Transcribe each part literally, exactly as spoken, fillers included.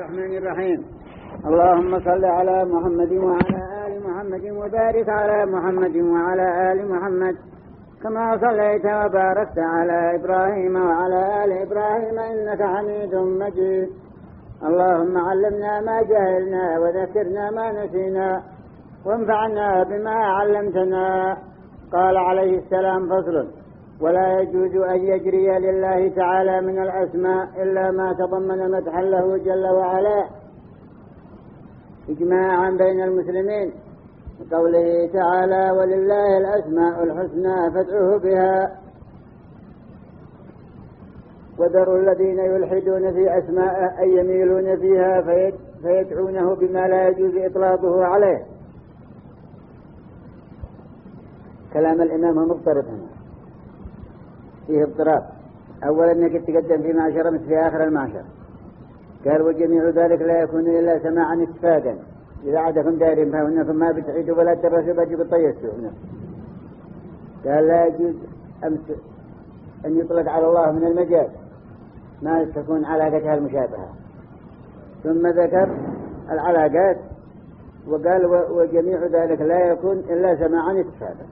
الرحمن الرحيم. اللهم صل على محمد وعلى آل محمد وبارك على محمد وعلى آل محمد كما صليت وباركت على إبراهيم وعلى آل إبراهيم إنك حميد مجيد. اللهم علمنا ما جهلنا وذكرنا ما نسينا وانفعنا بما علمتنا. قال عليه السلام: فصل: ولا يجوز أن يجري لله تعالى من الأسماء إلا ما تضمن مدحا له جل وعلا، إجماعا بين المسلمين، قوله تعالى: ولله الأسماء الحسنى فادعوه بها. وذروا الذين يلحدون في أسماء أي يميلون فيها فيدعونه بما لا يجوز إطلاقه عليه. كلام الإمام هو مضطرب هنا، فيه اضطراب. أولا أنك تقدم في معشر مثل في آخر المعشر، قال: وجميع ذلك لا يكون إلا سماعا اتفاقا إذا عادكم دائرين فإنكم ما بتعيدوا ولا تدرسوا بجيب طيستوا. قال: لا يجوز أن يطلق على الله من المجاز ما تكون علاقتها المشابهة. ثم ذكر العلاقات وقال: وجميع ذلك لا يكون إلا سماعا اتفاقا.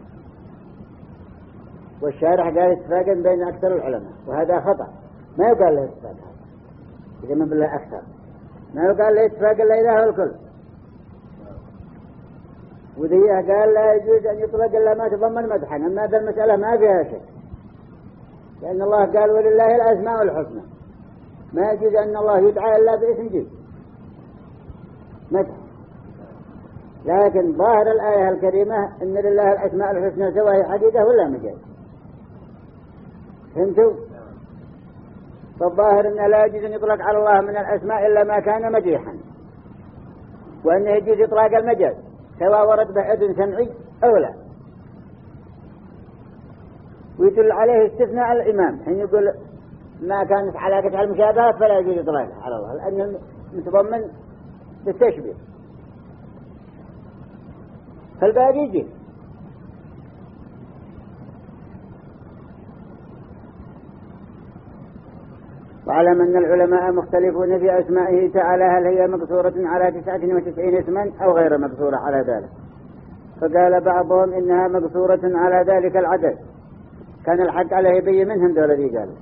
والشارح قال اتفاقا بين أكثر العلماء، وهذا خطأ، ما يقال له اتفاق هذا إذا ما بالله أكثر، ما يقال له اتفاق إلا إذا هو الكل. وذيه قال: لا يجوز أن يطلق إلا ما تضمن مدحا. أما هذا المسألة ما فيها شك، لأن الله قال: ولله الأسماء الحسنى، ما يجوز أن الله يدعى إلا باسم جيد مدح. لكن ظاهر الآية الكريمة أن لله الأسماء الحسنى سواء حديثة ولا مجاز. فهمتوا؟ فالظاهر أنه لا يجوز أن يطلق على الله من الأسماء إلا ما كان مديحا، وأنه يجوز إطلاق المجاز سواء ورد بحث سمعي أو لا. ويدل عليه استثناء الإمام حين يقول: ما كانت علاقتها المشابهة فلا يجوز إطلاقها على الله، لأنه متضمن بالتشبيه. فالباقي يجي. وعلم أن العلماء مختلفون في أسمائه تعالى، هل هي مقصورة على تسعة وتسعين اسما أو غير مقصورة على ذلك. فقال بعضهم إنها مقصورة على ذلك العدد. كان الحق عليه يبين منهم دول ذي، قال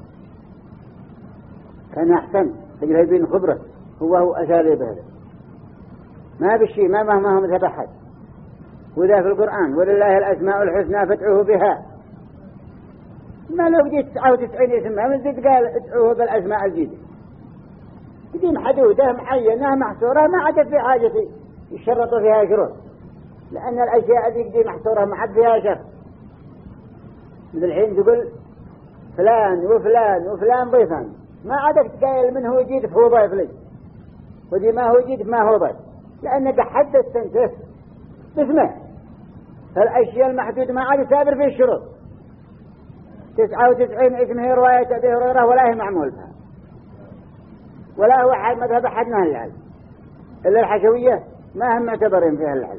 كان أحسن تجري يبين خبرة هو هو أساليب هذا، ما بالشيء ما مهما هم تبحث. وذا في القرآن: ولله الأسماء الحسنى فادعوه بها. ما لو جيت تسعة وتسعين اسمها من ذلك قال ادعوه بالأسماء الجديدة، دي محدودة معينة محصورة، ما عدد في حاجة يشرطوا فيها شروط، لأن الأشياء ذيك دي محصورة ما عد فيها شرط. مثل الحين تقول فلان وفلان وفلان ضيفان، ما عدك تقايل من هو جيد فهو ضيف لي، ودي ما هو جيد ما هو ضيف، لأنك حدثت انت باسمه. فالأشياء المحدودة ما عاد تابر فيه الشروط. تسعة وتسعين اسم هي رواية أبي هريرة ولا هي معمول بها، ولا هو حال مذهب أحد من العلم إلا الحشوية ما هم معتبرين فيها العلم.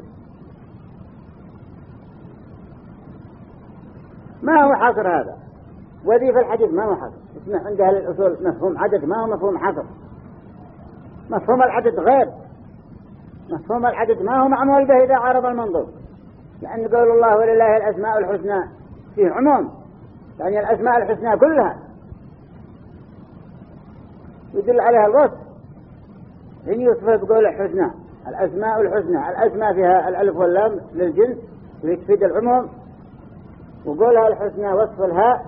ما هو حصر هذا، وذي في الحديث ما هو حصر. اسمه عند أهل الأصول مفهوم عدد، ما هو مفهوم حصر. مفهوم العدد غير، مفهوم العدد ما هو معمول به إذا عرض المنظور، لأن قول الله: ولله الأسماء الحسنى فيه عموم، يعني الأسماء الحسنى كلها يدل عليها الوصف. إن يوصف بقول الحسنى، الأسماء الحسنى، الأسماء فيها الألف واللام للجنس ويتفيد العموم، وقولها الحسنى وصف الهاء.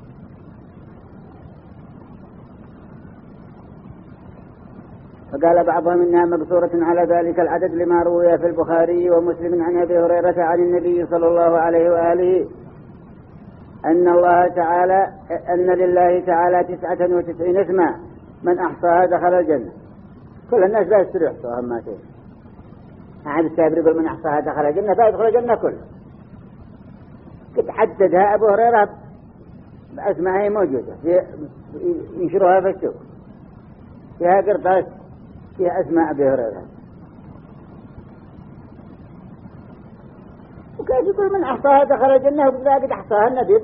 فقال بعضهم إنها مقصورة على ذلك العدد لما روي في البخاري ومسلم عن أبي هريرة عن النبي صلى الله عليه وآله أن الله تعالى أن لله تعالى تسعة وتسعين اسما من أحصاها دخل الجنة. كل الناس لا يستطيعوا يحصوها ما تين. أحد السابر يقول: من أحصاها دخل الجنة، فيدخل الجنة كله. قد حددها أبو هريرة بأسمائها موجودة في ينشرها في السوق، فيها قرطاس فيها أسماء أبي هريرة. وكيف يقول من أحصاها دخل الجنة وقد أحصاها النبي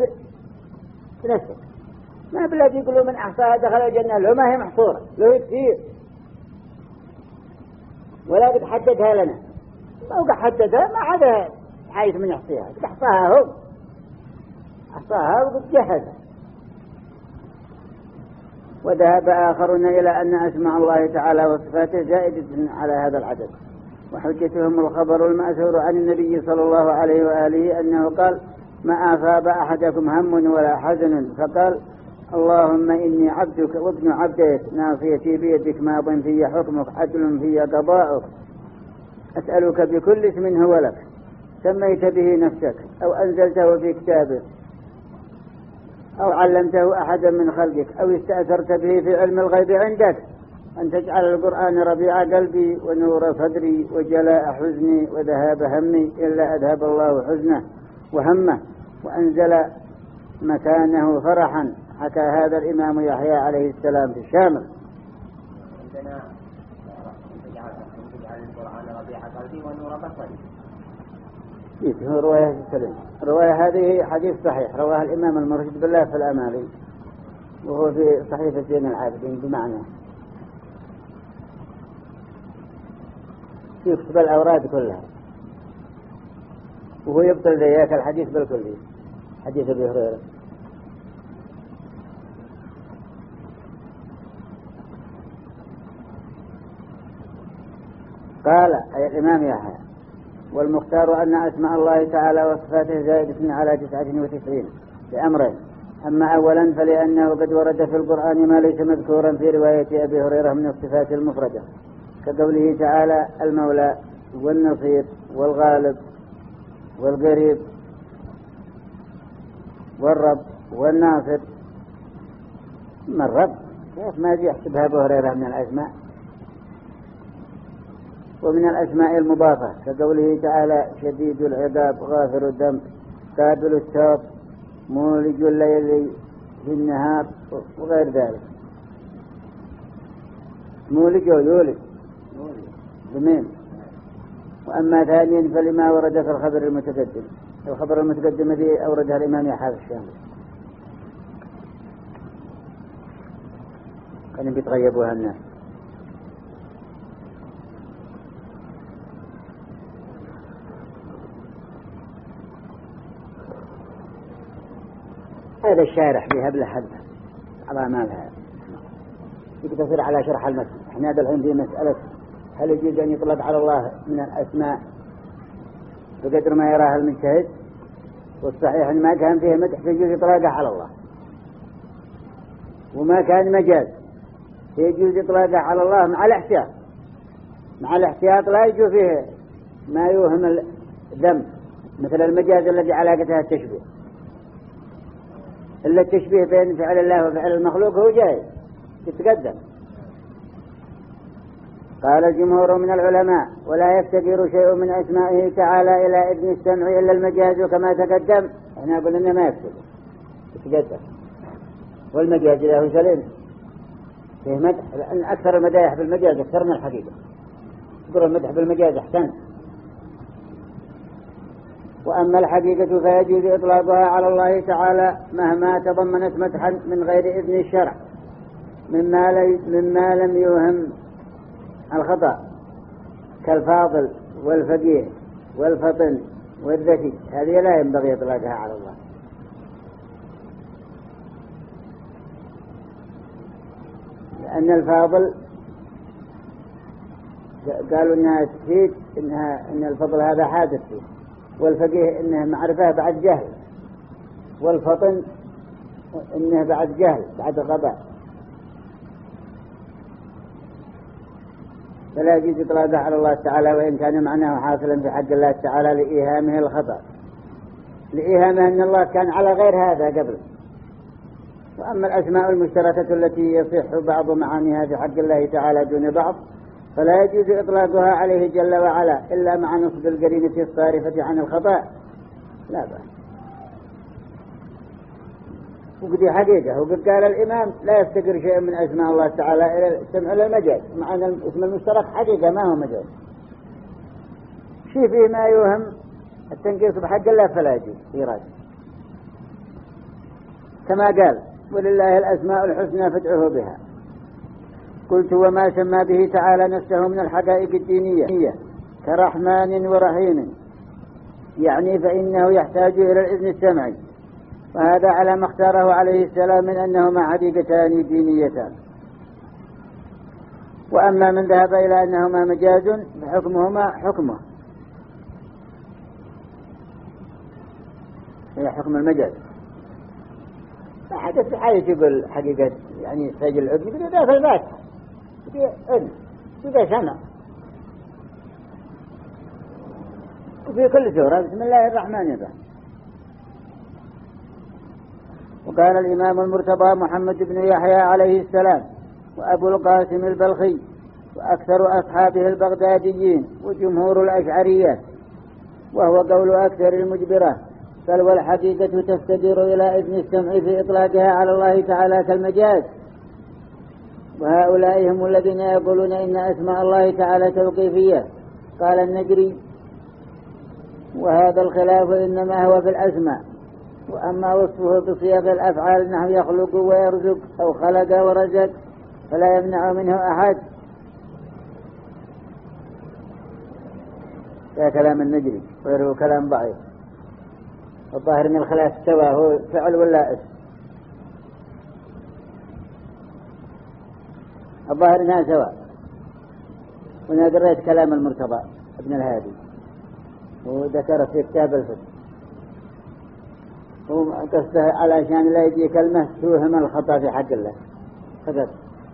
بنفسك؟ ما بالذي يقولوا من أحصاها دخل الجنة، لو ما هي محصورة، لو كثير ولا قد حددها لنا، ما قد حددها ما عدا حيث من يحصيها، قد أحصاها هو، أحصاها وقد جهزها. وذهب آخرون إلى أن أسماء الله تعالى وصفاته زائدة على هذا العدد، وحجتهم الخبر المأثور عن النبي صلى الله عليه وآله أنه قال: ما أصاب أحدكم هم ولا حزن فقال: اللهم إني عبدك وابن عبدك ناصيتي بيدك ماض في حكمك عدل في قضاؤك أسألك بكل اسم هو لك سميت به نفسك أو أنزلته في كتابك أو علمته أحدا من خلقك أو استأثرت به في علم الغيب عندك أن تجعل القرآن ربيع قلبي ونور صدري وجلاء حزني وذهاب همي إلا أذهب الله حزنه وهمه وأنزل مكانه فرحا. حكى هذا الإمام يحيى عليه السلام في الشامل. عندنا تجعل القرآن ربيع قلبي ونور بصري. هو رواية السلام. الرواية هذه حديث صحيح رواه الإمام المرشد بالله في الأمالي وهو في صحيفة زين العابدين بمعنى يكتب الأوراد كلها وهو يبطل ذيك الحديث بالكلية حديث أبي هريرة. قال أي الإمام يحيى: والمختار أن أسماء الله تعالى وصفاته زائدة على تسعة وتسعين لأمرين: أما أولا فلأنه قد ورد في القرآن ما ليس مذكورا في رواية أبي هريرة من الصفات المفردة كقوله تعالى: المولى والنصير والغالب والقريب والرب والناصر. ما الرب؟ كيف ما يحسبها أبو هريرة من الأسماء؟ ومن الأسماء المضافة كقوله تعالى: شديد العقاب غافر الذنب قابل التوب مولج الليل في النهار وغير ذلك. مولج ويولج بمين. وأما ثانيا فلما ورد في الخبر المتقدم الخبر المتقدم الذي أوردها الإمام يحيى الشامي كانوا بيتغيبوها الناس. هذا الشارح فيها بلا حد على مالها يقتصر على شرح المتن. احنا هذا الحين في مسألة هل يجوز أن يطلق على الله من الأسماء بقدر ما يراها المجتهد، والصحيح أن ما كان فيه مدح يجوز إطلاقه على الله، وما كان مجاز يجوز إطلاقه على الله مع الاحتياط. مع الاحتياط لا يجوز فيه ما يوهم الذنب مثل المجاز الذي علاقتها التشبيه، إلا التشبيه بين فعل الله وفعل المخلوق هو جائز يتقدم. قال الجمهور من العلماء: ولا يفتقر شيء من أسمائه تعالى إلى إذن السمع إلا المجاز كما تقدم. احنا قلنا إنه ما يفتقر يتقدم، والمجاز له سليم فيه مدح، لأن أكثر المدايح بالمجاز أكثر من الحقيقة. يقول المدح بالمجاز أحسن. وأما الحقيقة فيجوز إطلاقها على الله تعالى مهما تضمنت مدحا من غير إذن الشرع مما, لي مما لم يوهم الخطأ كالفاضل والفقيه والفطن والذكي. هذه لا ينبغي إطلاقها على الله. لأن الفاضل قالوا إنها تفيد إنها إن الفضل هذا حادث فيه، والفقيه إنه معرفة بعد جهل، والفطن إنه بعد جهل بعد غباء. فلا يجوز إطلاقه على الله تعالى وإن كان معناه حاصلا في حق الله تعالى لإيهامه الخطأ، لإيهامه أن الله كان على غير هذا قبل. وأما الأسماء المشتركة التي يصح بعض معانيها في حق الله تعالى دون بعض فلا يجوز إطلاقها عليه جل وعلا إلا مع نصب القرينة الصارفة عن الخطأ. لا بأس. وقد حقيقة وقد قال الإمام: لا يفتقر شيء من أسماء الله تعالى إلى السمع إلى المجاز، مع أن الاسم المشترك حقيقة ما هو مجاز. شيء فيه ما يوهم التنقيص بحق الله فلا يجوز إيراد، كما قال: ولله الأسماء الحسنى فادعوه بها. قلت وما سمى به تعالى نفسه من الحقائق الدينية كرحمن ورحيم يعني فإنه يحتاج إلى الإذن السمعي، وهذا على ما اختاره عليه السلام من أنهما حقيقتان دينيتان. وأما من ذهب إلى أنهما مجاز فحكمهما حكمه هي حكم المجاز. لا حدث بحاجة يقول حقيقة يعني سجل الأذن يقول ده في البات يقول أذن يقول سمع وفي كل سورة بسم الله الرحمن الرحيم. وقال الإمام المرتضى محمد بن يحيى عليه السلام وأبو القاسم البلخي وأكثر أصحابه البغداديين وجمهور الأشعرية، وهو قول أكثر المجبرة، بل والحقيقة تستدير إلى إذن السمع في إطلاقها على الله تعالى كالمجاز. وهؤلاء هم الذين يقولون إن أسماء الله تعالى توقيفية. قال النجري وهذا الخلاف إنما هو في الأسماء، وأما وصفه بصيغ الأفعال نحو يخلق ويرزق أو خلق ورزق فلا يمنع منه أحد. هذا كلام النجري وغيره كلام ضعيف. الظاهر من الخلاف سواء هو فعل ولا اسم، الظاهر انها سواء. وانا قريت كلام المرتضى ابن الهادي وذكر في كتاب الفتح وقصده علشان لا يجي كلمة توهم الخطأ في حق الله فقط.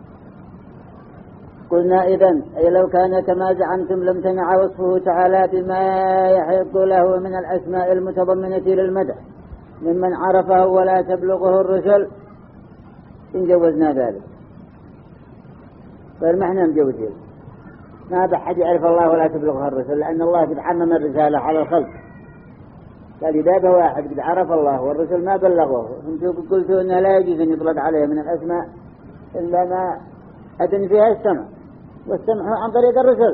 قلنا إذن أي لو كان كما زعمتم لم تنع وصفه تعالى بما يحق له من الأسماء المتضمنة للمدح ممن عرفه ولا تبلغه الرسل إن جوزنا ذلك. غير ما احنا مجوزين، ما بحد يعرف الله ولا تبلغه الرسل، لأن الله قد عمم الرسالة على الخلق. قال إذا واحد قد عرف الله والرسل ما بلغوه، انتم قلتوا أنه لا يجوز أن يطلق عليه من الأسماء إلا ما أذن فيها السمع، والسمع عن طريق الرسل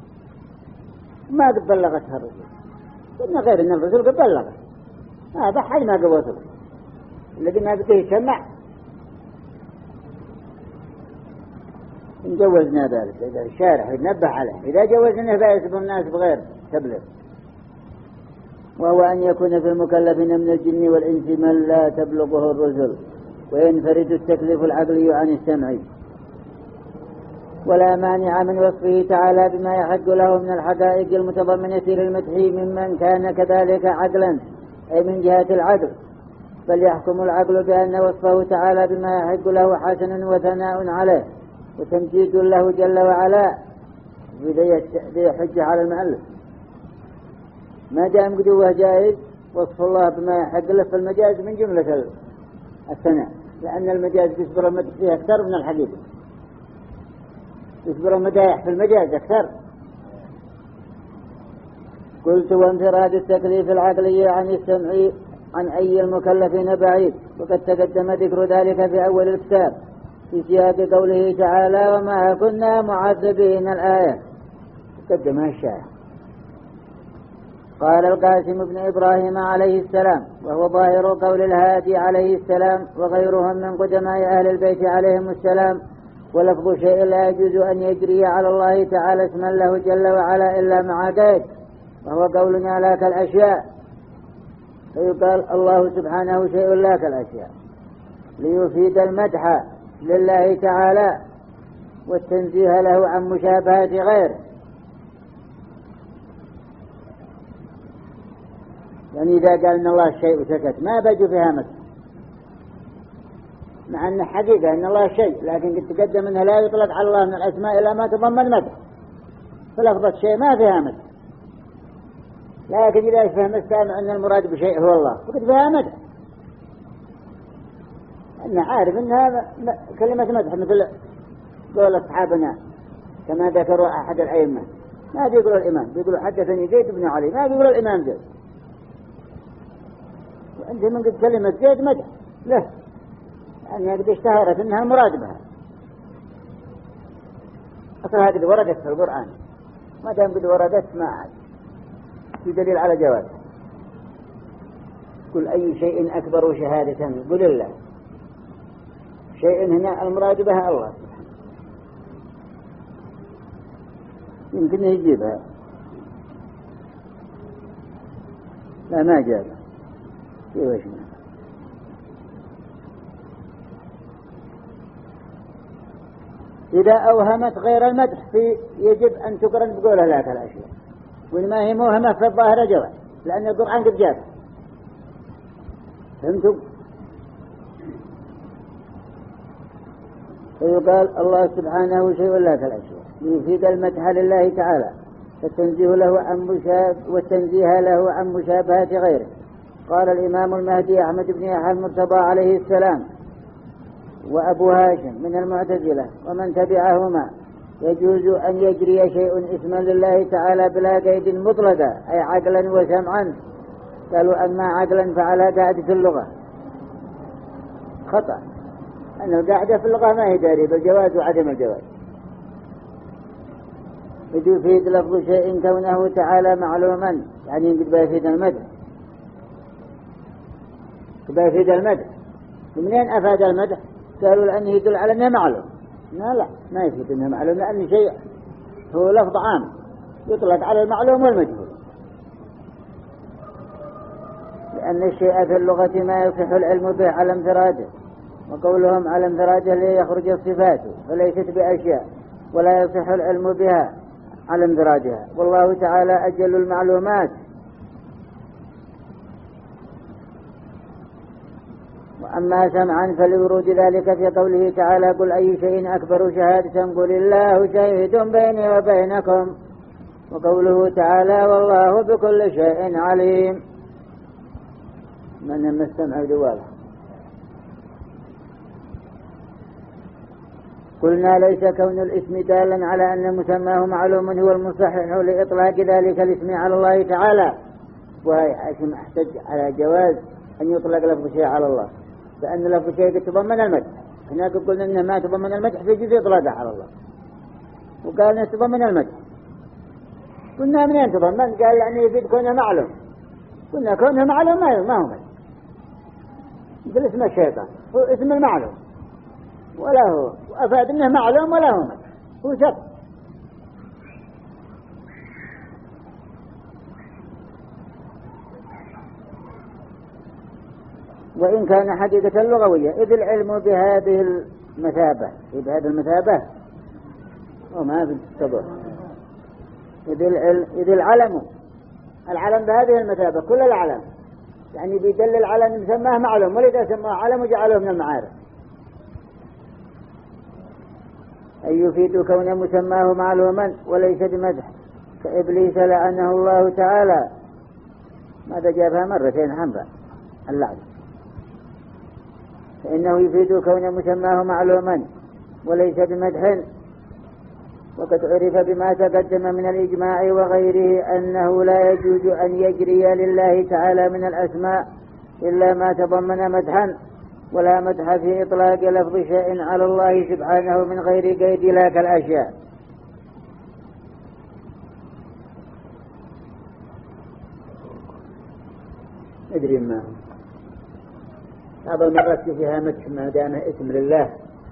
ما قد بلغتها الرسل. قلنا غير أن الرسل قد بلغت، هذا حي ما قبوته، اللي قلنا بكيه سمع جوزنا ذلك. إذا الشارع ينبه عليه إذا جوزنا فيسبب الناس بغير تبلغ. وهو أن يكون في المكلفين من الجن والإنس من لا تبلغه الرسل وينفرد التكليف العقلي عن السمعي. ولا مانع من وصفه تعالى بما يحق له من الحقائق المتضمنة للمدح ممن كان كذلك عقلا أي من جهة العقل، بل يحكم العقل بأن وصفه تعالى بما يحق له حسن وثناء عليه وتمجيد له جل وعلا. بذي حجة على المؤلف ما دام قدوه جائز وصف الله بما يحق له، فالمجاز من جملة الثناء، لأن المجاز يصبر المدح فيه أكثر من الحقيقة، يصبر المدايح في المجاز أكثر. قلت وانفراد التكليف العقلي عن السمع عن أي المكلفين بعيد، وقد تقدم ذكر ذلك في أول الكتاب في سياق قوله تعالى وما كنا معذبين الآية، تقدمها الشاعر. قال القاسم بن إبراهيم عليه السلام وهو ظاهر قول الهادي عليه السلام وغيرهم من قدماء أهل البيت عليهم السلام، ولفظ شيء لا يجوز أن يجري على الله تعالى اسما له جل وعلا إلا مع قيد، وهو قولنا لا كالأشياء، فيقال الله سبحانه شيء لا كالأشياء ليفيد المدح لله تعالى والتنزيه له عن مشابهة غيره. يعني إذا قال إن الله الشيء وسكت ما بجوا فيها مدح، مع أن حقيقة أن الله شيء، لكن قد تقدم أنه لا يطلق على الله من الأسماء إلا ما تضمن مدح، فلفظة شيء ما فيها مدح. لكن إذا يفهم السامع أن المراد بشيء هو الله وقد فيها مدح، أنه عارف أنها كلمة مدح، مثل قول أصحابنا كما ذكروا أحد الأئمة ما بيقولوا الإمام، بيقولوا حدثني زيد بن علي، ما بيقولوا الإمام زيد، وأنت من قد كلمة زيد مدح له، يعني قد اشتهرت أنها المراد بها. أصلا هذه وردت في القرآن، ما دام قد وردت ما عاد في دليل على جوازها. قل أي شيء أكبر شهادة قل الله، شيء هنا المراد بها الله سبحانه. يمكن يجيبها، لا ما جابها في وجهنا. إذا أوهمت غير المدح في يجب أن تقرن بقولها لا الأشياء، وإنما هي موهمة في الظاهر جواب، لأن القرآن قد جابها. فهمتم؟ فيقال الله سبحانه شيء لا الأشياء يفيد المدح لله تعالى، فالتنزيه له عن مشاب والتنزيه له عن مشابهة غيره. قال الإمام المهدي أحمد بن يحيى المرتضى عليه السلام وأبو هاشم من المعتزلة ومن تبعهما: يجوز أن يجري شيء اسما لله تعالى بلا قيد مطلقا، أي عقلا وسمعا. قالوا أما عقلا فعلى قاعدة اللغة خطأ، أن القاعدة في اللغة ما هي داري بالجواز وعدم الجواز. يفيد لفظ شيء كونه تعالى معلوما، يعني قد بيفيد المدح، قد بيفيد المدح. ومنين أفاد المدح؟ قالوا لأنه يدل على أنه معلوم. لا لا ما يفيد أنه معلوم، لأن شيء هو لفظ عام يطلق على المعلوم والمجهول، لأن الشيء في اللغة ما يصح العلم به على انفراده، وقولهم على انفراده ليخرج الصفات فليست بأشياء، ولا يصح العلم بها على انفرادها، والله تعالى أجل المعلومات. وأما سمعا فلورود ذلك في قوله تعالى: قل أي شيء أكبر شهادة؟ قل الله شهيد بيني وبينكم. وقوله تعالى: والله بكل شيء عليم. من لم يستمع دواله. قلنا ليس كون الاسم دالا على أن مسماه معلوم هو المصحح لإطلاق ذلك الاسم على الله تعالى، وهي اسم احتج على جواز أن يطلق لفظ شيء على الله، لأن لفظ شيء تضمن المدح. هناك قلنا إنه ما تضمن المدح في جزء إطلاقه على الله، وقال إنه تضمن المدح. قلنا منين تضمن؟ قال يعني يفيد كونه معلوم. قلنا كونه معلوم ما هو مدح، مثل اسم الشيطان هو اسم المعلوم ولا هو، وأفاد إنه معلوم ولا هو مدح، هو شرط. وإن كان حقيقة اللغوية، إذ العلم بهذه المثابة، بهذه المثابة وما بالتبع، إذ العلم إذ العلم العلم بهذه المثابة كل العلم، يعني بيدلل على أن مسماه معلوم، ولذا سماه علم وجعله من المعارف. أي يفيد كون مسماه معلوما وليس بمدح، كإبليس لعنه الله تعالى. ماذا جابها مرتين حنبا اللعن، فإنه يفيد كون مسماه معلوما وليس بمدح. وقد عرف بما تقدم من الإجماع وغيره أنه لا يجوز أن يجري لله تعالى من الأسماء إلا ما تضمن مدحا، ولا مدح في إطلاق لفظ شيء على الله سبحانه من غير قيد لا كالأشياء. ادري ما بعض المرات فيها مدح ما دام اسم لله،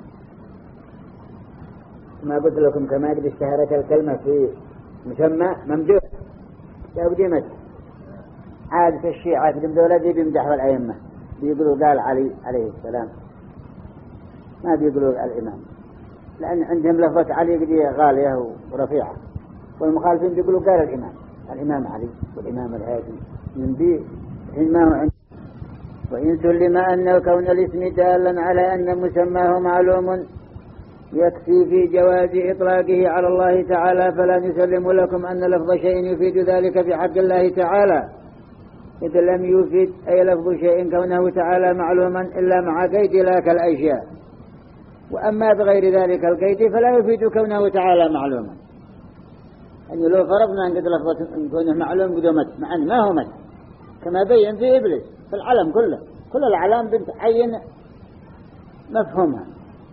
ما قلت لكم كما قد اشتهرت الكلمة في مسمى ممدوح يبدي مدح. عادة الشيعة في الدولة دي بيمدحوا الأئمة، بيقولوا قال علي عليه السلام، ما بيقولوا الإمام، لأن عندهم لفظة علي قدية غالية ورفيعة، والمخالفين بيقولوا قال الإمام الإمام علي والإمام الهادي من بي حين ما هو عند. وإن سلم أن كون الاسم دالا على أن مسماه معلوم يكفي في جواز إطلاقه على الله تعالى، فلا نسلم لكم أن لفظ شيء يفيد ذلك في حق الله تعالى، إذا لم يفيد أي لفظ شيء كونه تعالى معلوما إلا مع قيد لا كالأشياء. وأما بغير ذلك القيد فلا يفيد كونه تعالى معلوما. يعني لو فرضنا أن قد لفظة كونه معلوم قدومت مع أن ما هو مد، كما بين في إبليس في العالم كله، كل العالم بتعين مفهومها،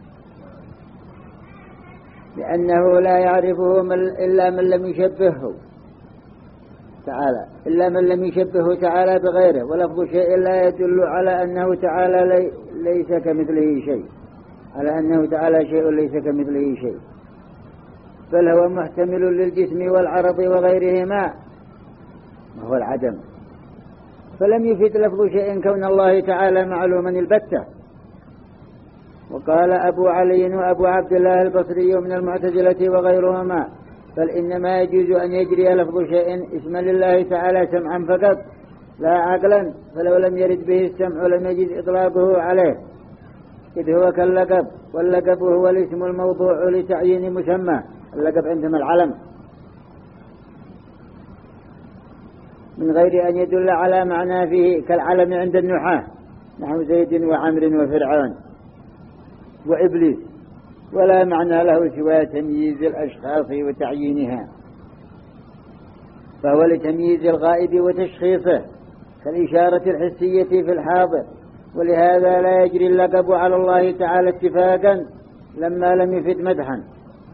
لأنه لا يعرفه إلا من لم يشبهه تعالى، إلا من لم يشبهه تعالى بغيره. ولفظ شيء لا يدل على أنه تعالى لي ليس كمثله شيء، على أنه تعالى شيء ليس كمثله شيء. بل هو محتمل للجسم والعرض وغيرهما وهو العدم، فلم يفيد لفظ شيء كون الله تعالى معلوما البتة. وقال أبو علي وأبو عبد الله البصري من المعتزلة وغيرهما بل إنما يجوز أن يجري لفظ شيء اسما لله تعالى سمعا فقط لا عقلا، فلو لم يرد به السمع لم يجد إطلاقه عليه، إذ هو كاللقب، واللقب هو الاسم الموضوع لتعيين مسمى. اللقب عندما العلم من غير أن يدل على معنى فيه، كالعلم عند النحاة نحو زيد وعمر وفرعون وإبليس، ولا معنى له سوى تمييز الأشخاص وتعيينها، فهو لتمييز الغائب وتشخيصه كالإشارة الحسية في الحاضر. ولهذا لا يجري اللقب على الله تعالى اتفاقا لما لم يفد مدحا.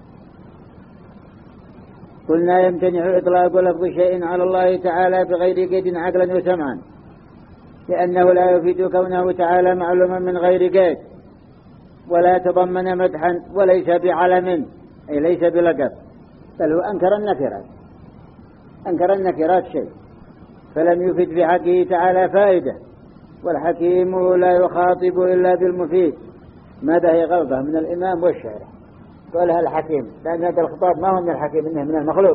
قلنا يمتنع إطلاق لفظ شيء على الله تعالى بغير قيد عقلا وسمعا، لأنه لا يفيد كونه تعالى معلوما من غير قيد، ولا تضمن مدحا، وليس بعلم أي ليس بلقب، بل هو أنكر النكرات أنكر النكرات شيء، فلم يفد في حقه تعالى فائدة. والحكيم لا يخاطب إلا بالمفيد. ماذا هي غلطة من الإمام والشارع قالها الحكيم، لأن هذا الخطاب ما هو من الحكيم إنه من المخلوق،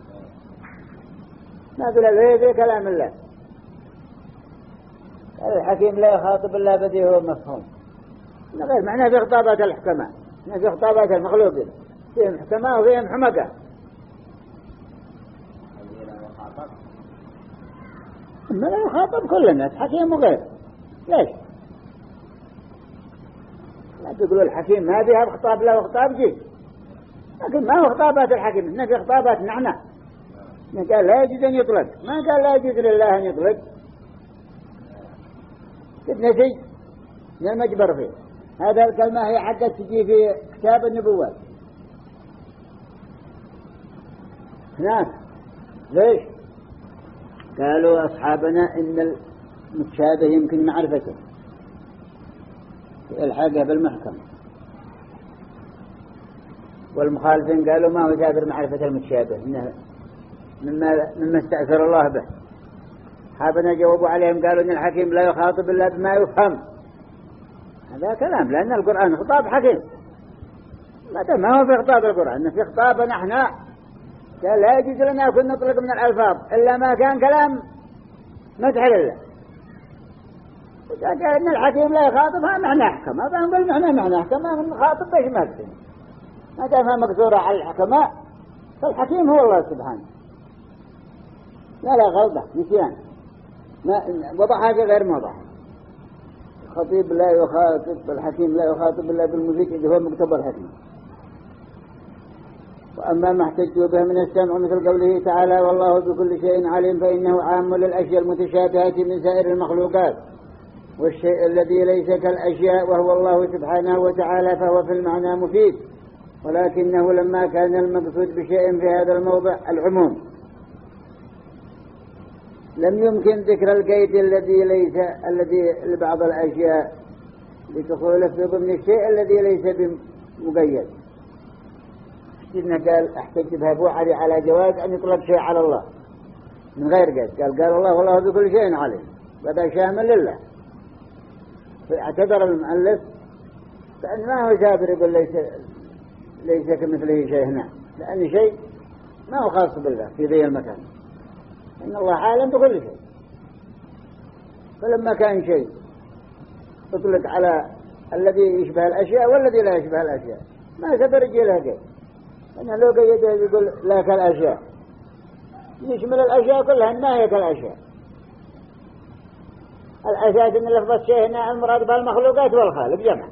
ما قال هذا كلام الله. قال الحكيم لا يخاطب إلا بديه ومفهوم، غير معناه في خطابات الحكماء، في خطابات المخلوقين فيهم حكماء وفيهم حمقى. ما لا يخاطب كل الناس حكيم وغيره، ليش؟ لا تقولوا الحكيم ما فيها خطاب له وخطاب جيد، لكن ما هو خطابات الحكيم، إنه في خطابات نحن. قال لا يجوز أن يطلق، ما قال لا يجوز لله أن يطلق، كدنا شيء من المجبر فيه. هذا الكلمة هي حقت تجي في كتاب النبوات هناك. ليش؟ قالوا أصحابنا إن المتشابه يمكن معرفته الحاجة بالمحكم، والمخالفين قالوا ما هو جابر معرفة المتشابه إنه مما, مما استأثر الله به. أصحابنا جاوبوا عليهم قالوا إن الحكيم لا يخاطب إلا بما يفهم. هذا كلام، لأن القرآن خطاب حكيم، ما هو في خطاب القرآن، في خطاب نحن. قال لا يجوز لنا أن نطلق من الألفاظ إلا ما كان كلام مدح لله. قال إن الحكيم لا يخاطبها معنى أحكم، هذا نقول معنى معنى أحكم، ما نخاطب بيش مكتب، ما دامها مقصورة على الحكماء، فالحكيم هو الله سبحانه. لا لا غلطة نسيان، وضع حاجة غير موضع. الخطيب لا يخاطب، الحكيم لا يخاطب إلا بالمفيد إذا هو مقتضى الحكيم. وأما ما احتجوا به من السمع مثل قوله تعالى والله بكل شيء عليم، فإنه عام للأشياء المتشابهة من سائر المخلوقات، والشيء الذي ليس كالأشياء وهو الله سبحانه وتعالى فهو في المعنى مفيد، ولكنه لما كان المقصود بشيء في هذا الموضع العموم لم يمكن ذكر القيد الذي ليس الذي لبعض الأشياء لتدخل في ضمن الشيء الذي ليس بمقيد. سيدنا قال احتج بها أبو علي على جواز أن يطلق شيء على الله من غير قيد، قال قال الله والله بكل شيء عليم، هذا شامل لله. فاعتذر المؤلف فإن ما هو جابر يقول ليس ليس كمثله شيء هنا، لأن شيء ما هو خاص بالله في ذي المكان، إن الله عالم بكل شيء. فلما كان شيء تطلق على الذي يشبه الأشياء والذي لا يشبه الأشياء، ما سبر يجي له قيد، لأنه لو قيده يقول لا كالأشياء، يشمل الأشياء كلها ما هي كالأشياء. الأساس إن لفظ الشيء هنا المراد بالمخلوقات والخالق جمع،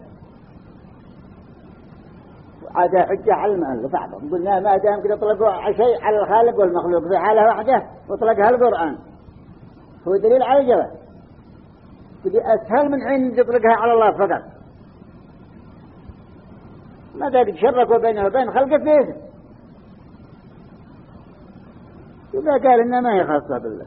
وعاد حجة على المؤلف بعضهم قلنا ما دام كده طلقوا شيء على الخالق والمخلوق في حالة واحدة وطلقها القرآن هو دليل على الجواز، بدي أسهل من حين تطلقها على الله فقط، ماذا تشركوا بينه وبين خلقه في اسم، إذا قال إنه ما هي خاصة بالله،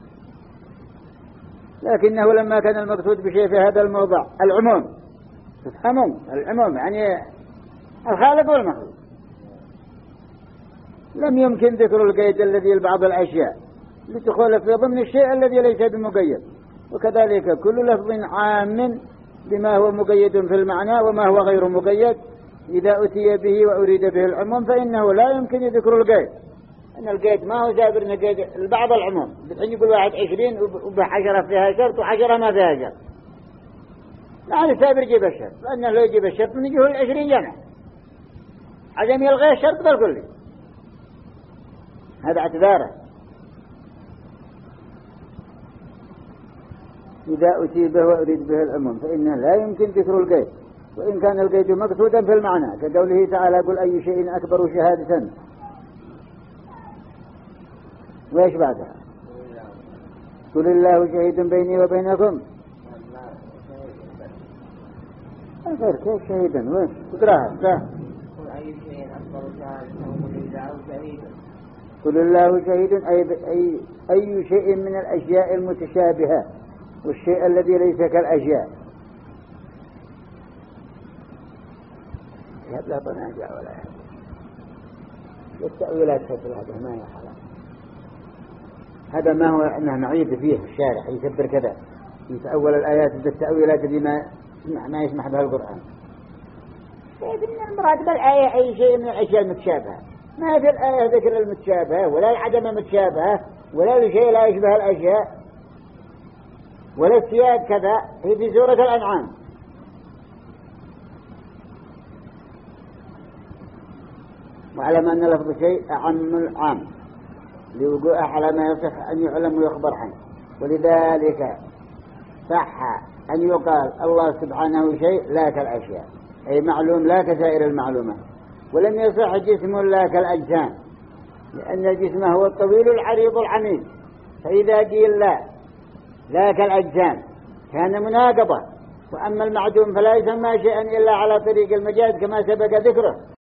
لكنه لما كان المقصود بشيء في هذا الموضع العموم، تفهمون العموم يعني الخالق والمخلوق، لم يمكن ذكر القيد الذي لبعض الأشياء لتخالف في ضمن الشيء الذي ليس بمقيد. وكذلك كل لفظ عام بما هو مقيد في المعنى وما هو غير مقيد إذا أتي به وأريد به العموم فإنه لا يمكن ذكر القيد. أن القيد ما هو سابر نقيد البعض العموم، بتحين يقول واحد عشرين وبحشرة فيها شرط وحشرة ما فيها شرط، لا سابر يجيب الشرط، لأنه لو يجيب الشرط نجيه العشرين جمع عدم يلغي الشرط بالكلي، هذا اعتذاره. إذا أتي به وأريد به العموم فإنه لا يمكن ذكر القيد، وإن كان القيد مقصودا في المعنى كقوله تعالى قل أي شيء أكبر شهادة. وإيش بعدها؟ قل الله شهيد بيني وبينكم. غير كيف شهيدا وين تقراها؟ قل أي شيء أكبر شهادة قل الله شهيد. قل الله شهيد أي, أي, أي شيء من الأشياء المتشابهة والشيء الذي ليس كالأشياء. لا تنازع ولا يحب التأويلات مثل هذا ما يحلم. هذا ما هو أنه نعيد فيه الشارع يسبر كذا يتأول الآيات بالتأويلات اللي ما ما يسمح بها القرآن. كيف إن المراد بالآية أي شيء من الأشياء المتشابهة، ما في الآية ذكر المتشابهة ولا العدم المتشابهة ولا الشيء لا يشبه الأشياء ولا السياق كذا. هي في سورة الأنعام. وعلم أن لفظ شيء أعم العام لوقوع على ما يصح أن يعلم ويخبر عنه، ولذلك صح أن يقال الله سبحانه شيء لا كالأشياء أي معلوم لا كسائر المعلومات، ولم يصح جسم لا كالأجسام لأن الجسم هو الطويل العريض العميد، فإذا قيل لا لا كالأجسام كان مناقضة. وأما المعدوم فلا يسمى شيئا إلا على طريق المجاز كما سبق ذكره،